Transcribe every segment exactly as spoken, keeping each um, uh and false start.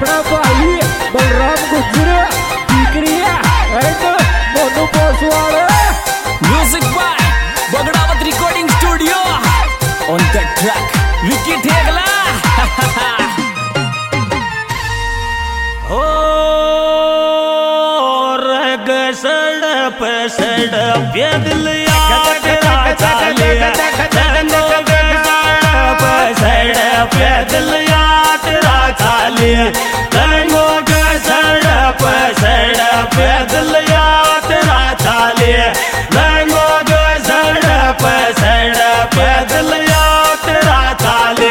अपना भाई Balram Gujar Tikariya and Monu Poswal. Music by Bagdawat recording studio on the track Vicky Thegla. ओ रग सड़प सड़प ये दिल याद चाले सड़प सड़प ये दिल याद चाले रंगो के सड़प सड़प ये दिल याद चाले रंगो के सड़प सड़प ये दिल याद चाले।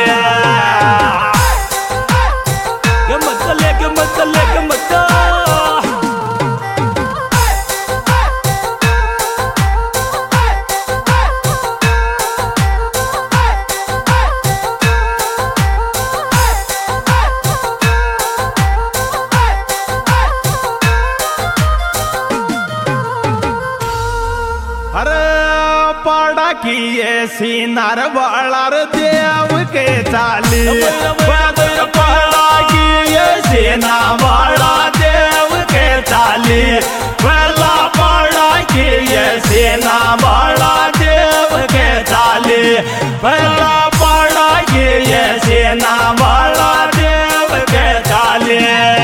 किए सीनार बालार देव के चाली पड़ा किए सीना बाला देव के चाली पहला पड़ा किए सीना बाला देव के चाली पहला पड़ा किए सीना बाला देव के चाली।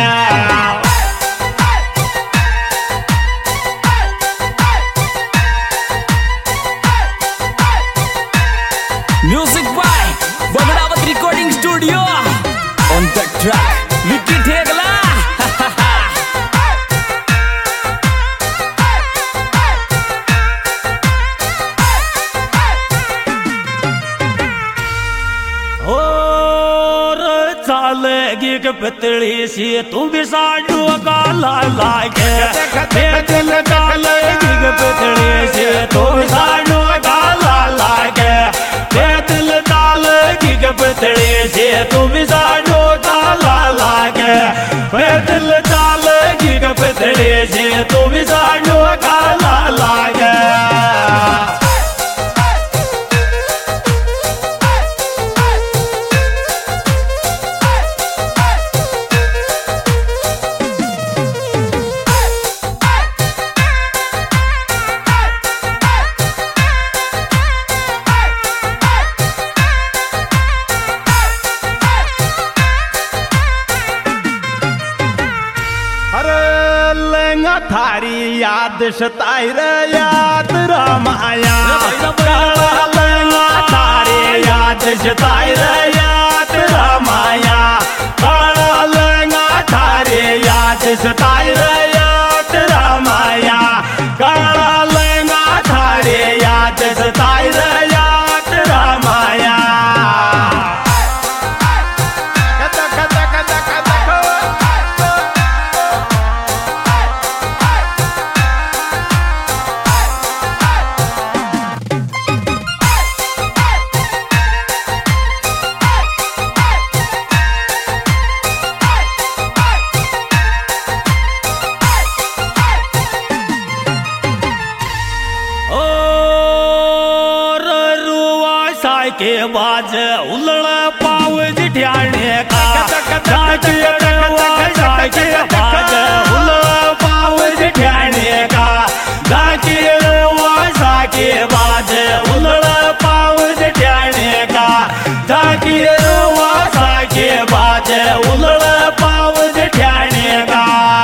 Music by Bagdawat recording studio on the track Vicky Thegla. और चालेगी पितली सी तू भी साडू काला लागे दिल चालेगी पितली सी तू भी साडू काला लागे दिल चालेगी पितली सी तू भी साडू काला लागे दिल चालेगी पितली सी तू भी साडू काला लागे। थारी याद सताई रे याद रामाया थारी याद सताई रे याद रामाया थारी याद सताई रे याद रामाया काला लेंगा थारी याद सताई रे याद रामाया। के बाज उलड़ पाव जिठ्याने का के बाज उलड़ पाव जिठ्याने का के के बाज उलड़ पाव जिठ्याने का के के बाज उलड़ पाव जिठ्याने का।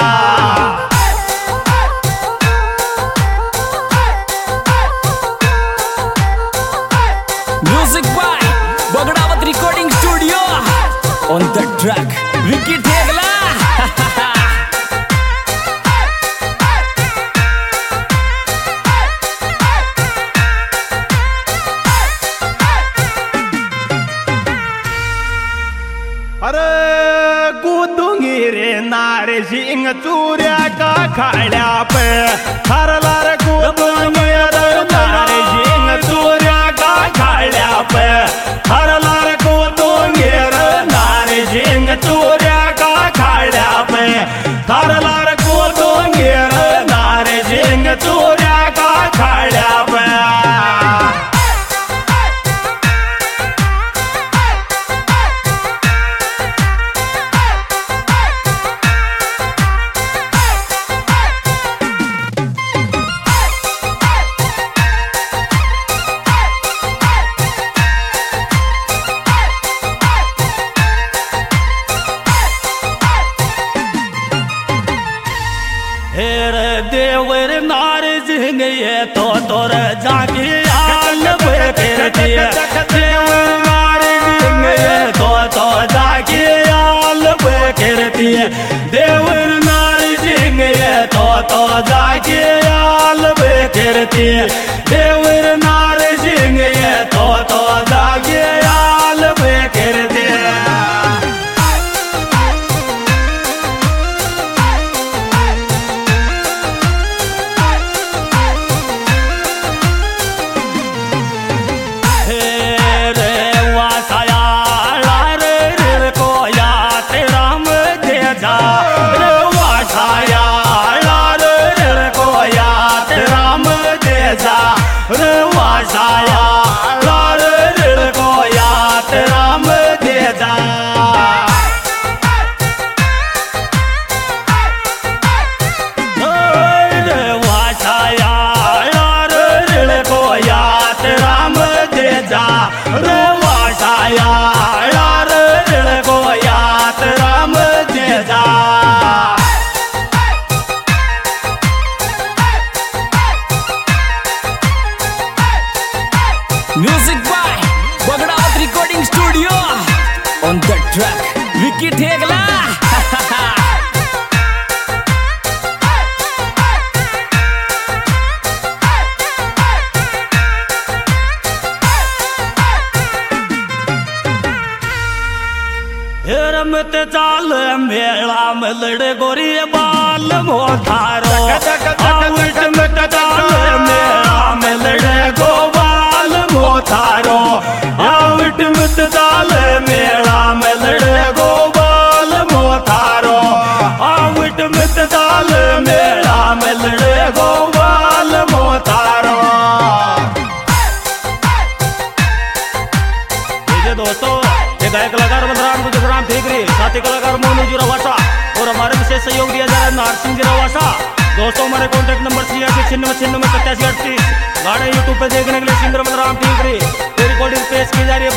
Music by Bagdawat recording studio on the track Vicky Thegla. अरे कूदूंगी रे नारे सिंह चूरिया का खाड़ा पे हरला रे कूदूंगी रे नारे सिंह चूरिया का खाड़ा पे हरला रे कूदूंगी रे नारे सिंह चूरिया का खाड़ा पे हरला रे कूदूंगी रे नारे सिंह चूरिया का खाड़ा पे। करती देवर नारी सिंह ये तो तो जाके आल करती देवर नारी सिंह ये तो तो जाके आल करती music by Bagdawat recording studio on the track Vicky Thegla. रमत चाल मेला में लड़े गोरी बाल मोधारो आउट मत चाल मेला में लड़े गोबाल मोधारो आउट मत चाल मेला में लड़े गोबाल मोधारो आउट मत चाल मेला में लड़े गोबाल मोधारो। दोस्तों गायक कलाकार बलराम गुजराम ठेकरे, साथी कलाकार मोनू जी रवासा और हमारे विशेष सहयोग दिया जा रहा है नारसिंह जी रवासा। दोस्तों हमारे कॉन्टैक्ट नंबर छियासी छिन्नवे छिन्नवे सत्तासी अड़तीस। गाने यूट्यूब पे देखने के लिए सिंगर बलराम ठेकरे रिकॉर्डिंग पेश की जा रही है